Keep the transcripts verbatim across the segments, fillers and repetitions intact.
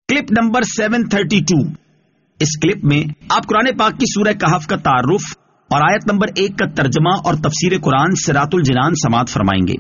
Clip number seven thirty two. اس clip میں آپ قرآن پاک کی سورہ کہف کا تعارف اور آیت نمبر ایک کا ترجمہ اور تفسیر قرآن صراط الجنان سماعت فرمائیں گے.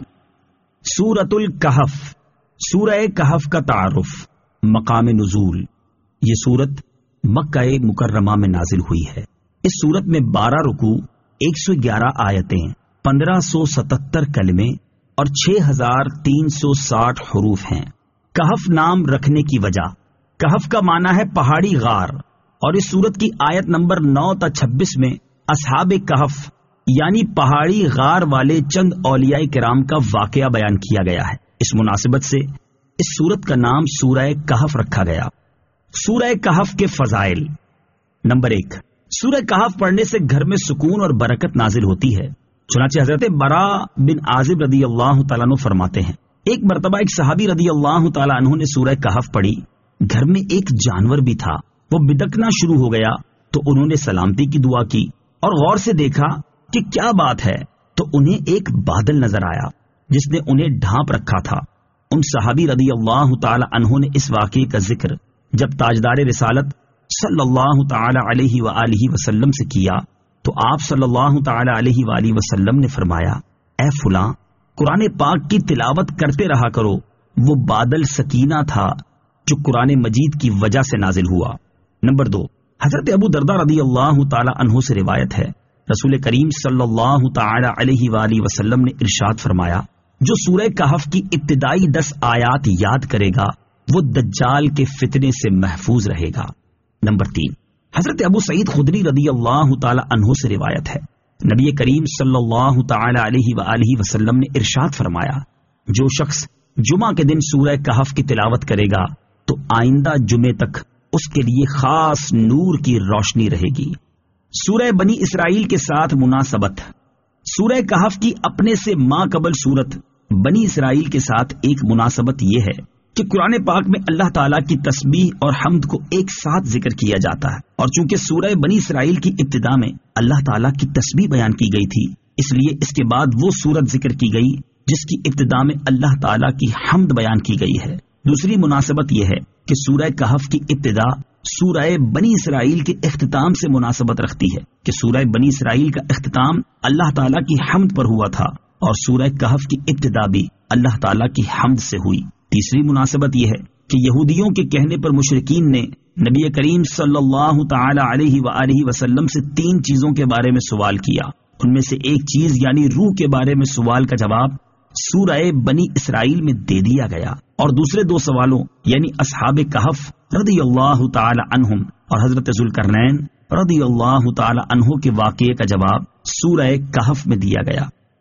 سورۃ الکہف. سورہ کہف کا تعارف. مقام نزول. یہ سورت مکہ مکرمہ میں نازل ہوئی ہے. اس سورت میں بارہ رکوع، ایک سو گیارہ آیتیں، پندرہ سو ستتر کلمے اور چھ ہزار تین سو ساٹھ حروف ہیں. کہف نام رکھنے کی وجہ، کہف کا معنی ہے پہاڑی غار، اور اس سورت کی آیت نمبر نو تا چھبیس میں اصحاب کہف یعنی پہاڑی غار والے چند اولیاء کرام کا واقعہ بیان کیا گیا ہے. اس مناسبت سے اس سورت کا نام سورہ کہف رکھا گیا. سورہ کہف کے فضائل. نمبر ایک، سورہ کہف پڑھنے سے گھر میں سکون اور برکت نازل ہوتی ہے. چنانچہ حضرت برا بن عازب رضی اللہ تعالیٰ عنہ فرماتے ہیں، ایک مرتبہ ایک صحابی رضی اللہ تعالیٰ عنہ نے سورہ کہف پڑھی. گھر میں ایک جانور بھی تھا، وہ بدکنا شروع ہو گیا تو انہوں نے سلامتی کی دعا کی اور غور سے دیکھا کہ کیا بات ہے، تو انہیں ایک بادل نظر آیا جس نے انہیں ڈھانپ رکھا تھا. ان صحابی رضی اللہ تعالی عنہ نے اس واقعے کا ذکر جب تاجدار رسالت صلی اللہ تعالی علیہ وآلہ وسلم سے کیا تو آپ صلی اللہ تعالی علیہ وآلہ وسلم نے فرمایا، اے فلاں، قرآن پاک کی تلاوت کرتے رہا کرو. وہ بادل سکینہ تھا جو قرآن مجید کی وجہ سے نازل ہوا. نمبر دو، حضرت ابو درداء رضی اللہ تعالی عنہ سے روایت ہے، رسول کریم صلی اللہ تعالی علیہ وآلہ وسلم نے ارشاد فرمایا، جو سورہ کہف کی ابتدائی دس آیات یاد کرے گا وہ دجال کے فتنے سے محفوظ رہے گا. نمبر تین، حضرت ابو سعید خدری رضی اللہ تعالی عنہ سے روایت ہے، نبی کریم صلی اللہ تعالی علیہ وآلہ وسلم نے ارشاد فرمایا، جو شخص جمعہ کے دن سورہ کہف کی تلاوت کرے گا تو آئندہ جمعے تک اس کے لیے خاص نور کی روشنی رہے گی. سورہ بنی اسرائیل کے ساتھ مناسبت. سورہ کہف کی اپنے سے ما قبل سورت بنی اسرائیل کے ساتھ ایک مناسبت یہ ہے کہ قرآن پاک میں اللہ تعالیٰ کی تسبیح اور حمد کو ایک ساتھ ذکر کیا جاتا ہے، اور چونکہ سورہ بنی اسرائیل کی ابتدا میں اللہ تعالیٰ کی تسبیح بیان کی گئی تھی، اس لیے اس کے بعد وہ سورت ذکر کی گئی جس کی ابتدا میں اللہ تعالیٰ کی حمد بیان کی گئی ہے. دوسری مناسبت یہ ہے کہ سورہ کہف کی ابتدا سورہ بنی اسرائیل کے اختتام سے مناسبت رکھتی ہے کہ سورہ بنی اسرائیل کا اختتام اللہ تعالیٰ کی حمد پر ہوا تھا اور سورہ کہف کی ابتدا بھی اللہ تعالیٰ کی حمد سے ہوئی. تیسری مناسبت یہ ہے کہ یہودیوں کے کہنے پر مشرکین نے نبی کریم صلی اللہ تعالی علیہ وآلہ وسلم سے تین چیزوں کے بارے میں سوال کیا. ان میں سے ایک چیز یعنی روح کے بارے میں سوال کا جواب سورہ بنی اسرائیل میں دے دیا گیا، اور دوسرے دو سوالوں یعنی اصحاب کہف رضی اللہ تعالی عنہم اور حضرت ذوالقرنین رضی اللہ تعالی عنہ کے واقعے کا جواب سورہ کہف میں دیا گیا.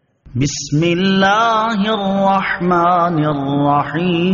بسم اللہ الرحمن الرحیم.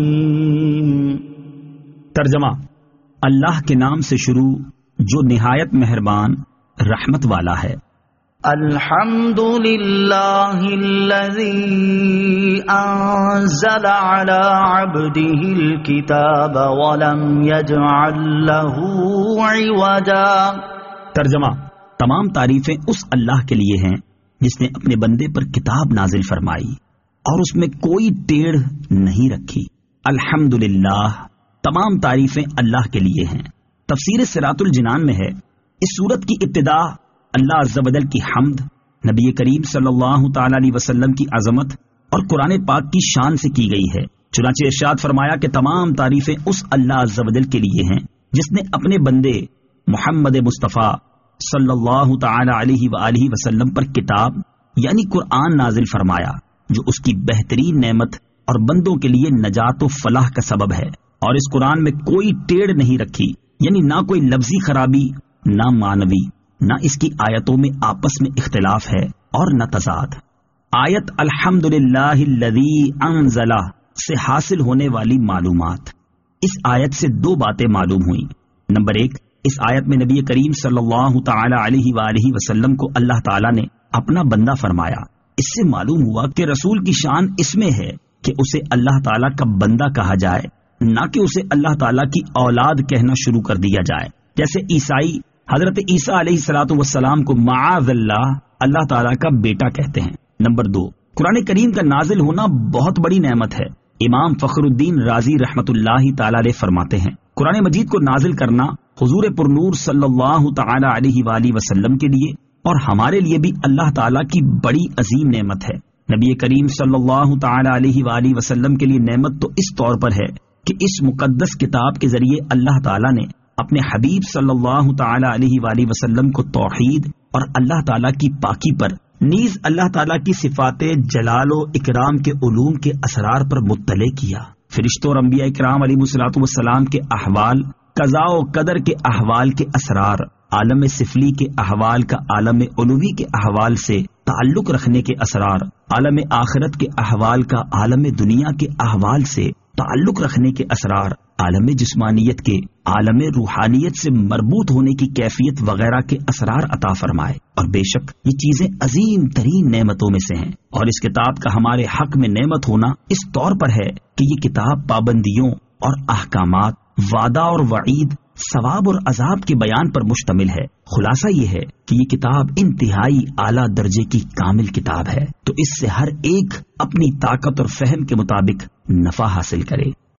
ترجمہ. اللہ کے نام سے شروع جو نہایت مہربان رحمت والا ہے. الحمد للہ الذی انزل علی عبده الکتاب ولم یجعل له عوجا. ترجمہ. تمام تعریفیں اس اللہ کے لیے ہیں جس نے اپنے بندے پر کتاب نازل فرمائی اور اس میں کوئی ٹیڑھ نہیں رکھی. الحمدللہ. تمام تعریفیں اللہ کے لیے ہیں. تفسیر صراط الجنان میں ہے، اس سورت کی ابتدا اللہ عز و جل کی حمد، نبی کریم صلی اللہ تعالی علیہ وسلم کی عظمت اور قرآن پاک کی شان سے کی گئی ہے. چنانچہ ارشاد فرمایا کہ تمام تعریفیں اس اللہ عز و جل کے لیے ہیں جس نے اپنے بندے محمد مصطفیٰ صلی اللہ تعالی علیہ وآلہ وسلم پر کتاب یعنی قرآن نازل فرمایا، جو اس کی بہترین نعمت اور بندوں کے لیے نجات و فلاح کا سبب ہے. اور اس قرآن میں کوئی ٹیڑھ نہیں رکھی، یعنی نہ کوئی لفظی خرابی، نہ معنوی، نہ اس کی آیتوں میں آپس میں اختلاف ہے اور نہ تضاد. آیت الحمدللہ الذی انزل سے حاصل ہونے والی معلومات. اس آیت سے دو باتیں معلوم ہوئیں. نمبر ایک، اس آیت میں نبی کریم صلی اللہ تعالی علیہ وآلہ وسلم کو اللہ تعالی نے اپنا بندہ فرمایا. اس سے معلوم ہوا کہ رسول کی شان اس میں ہے کہ اسے اللہ تعالی کا بندہ کہا جائے، نہ کہ اسے اللہ تعالی کی اولاد کہنا شروع کر دیا جائے، جیسے عیسائی حضرت عیسیٰ علیہ الصلوۃ والسلام کو معاذ اللہ اللہ تعالیٰ کا بیٹا کہتے ہیں. نمبر دو، قرآن کریم کا نازل ہونا بہت بڑی نعمت ہے امام فخر الدین رازی رحمت اللہ تعالی علیہ فرماتے ہیں قرآن مجید کو نازل کرنا حضور پرنور صلی اللہ تعالی علیہ وآلہ وسلم کے لیے اور ہمارے لیے بھی اللہ تعالی کی بڑی عظیم نعمت ہے۔ نبی کریم صلی اللہ تعالی علیہ وآلہ وسلم کے لیے نعمت تو اس طور پر ہے کہ اس مقدس کتاب کے ذریعے اللہ تعالی نے اپنے حبیب صلی اللہ تعالی علیہ وآلہ وسلم کو توحید اور اللہ تعالی کی پاکی پر نیز اللہ تعالی کی صفات جلال و اکرام کے علوم کے اسرار پر مطلع کیا۔ فرشتوں اور انبیاء کرام علیہ الصلوۃ والسلام کے احوال، قضاء و قدر کے احوال کے اسرار، عالم سفلی کے احوال کا عالم علوی کے احوال سے تعلق رکھنے کے اسرار، عالم آخرت کے احوال کا عالم دنیا کے احوال سے تعلق رکھنے کے اسرار، عالم جسمانیت کے عالم روحانیت سے مربوط ہونے کی کیفیت وغیرہ کے اسرار عطا فرمائے۔ اور بے شک یہ چیزیں عظیم ترین نعمتوں میں سے ہیں، اور اس کتاب کا ہمارے حق میں نعمت ہونا اس طور پر ہے کہ یہ کتاب پابندیوں اور احکامات، وعدہ اور وعید، ثواب اور عذاب کے بیان پر مشتمل ہے۔ خلاصہ یہ ہے کہ یہ کتاب انتہائی اعلیٰ درجے کی کامل کتاب ہے، تو اس سے ہر ایک اپنی طاقت اور فہم کے مطابق نفع حاصل کرے۔